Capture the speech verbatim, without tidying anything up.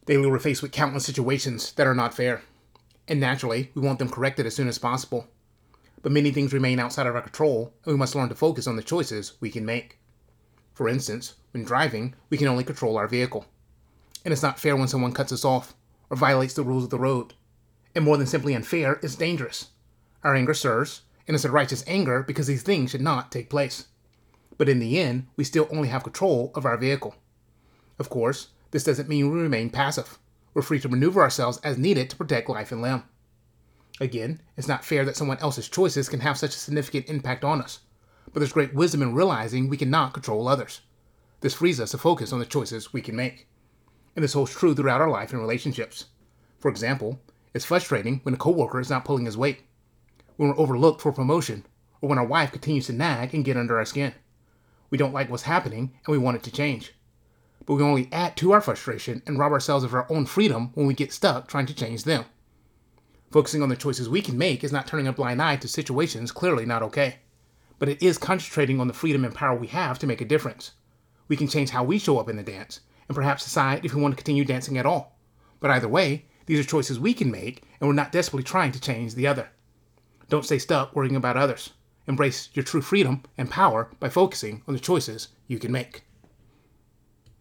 Daily we're faced with countless situations that are not fair, and naturally, we want them corrected as soon as possible. But many things remain outside of our control, and we must learn to focus on the choices we can make. For instance, when driving, we can only control our vehicle. And it's not fair when someone cuts us off or violates the rules of the road. And more than simply unfair, it's dangerous. Our anger stirs, and it's a righteous anger because these things should not take place. But in the end, we still only have control of our vehicle. Of course, this doesn't mean we remain passive. We're free to maneuver ourselves as needed to protect life and limb. Again, it's not fair that someone else's choices can have such a significant impact on us, but there's great wisdom in realizing we cannot control others. This frees us to focus on the choices we can make. And this holds true throughout our life and relationships. For example, it's frustrating when a coworker is not pulling his weight, when we're overlooked for promotion, or when our wife continues to nag and get under our skin. We don't like what's happening and we want it to change. But we only add to our frustration and rob ourselves of our own freedom when we get stuck trying to change them. Focusing on the choices we can make is not turning a blind eye to situations clearly not okay. But it is concentrating on the freedom and power we have to make a difference. We can change how we show up in the dance, and perhaps decide if we want to continue dancing at all. But either way, these are choices we can make, and we're not desperately trying to change the other. Don't stay stuck worrying about others. Embrace your true freedom and power by focusing on the choices you can make.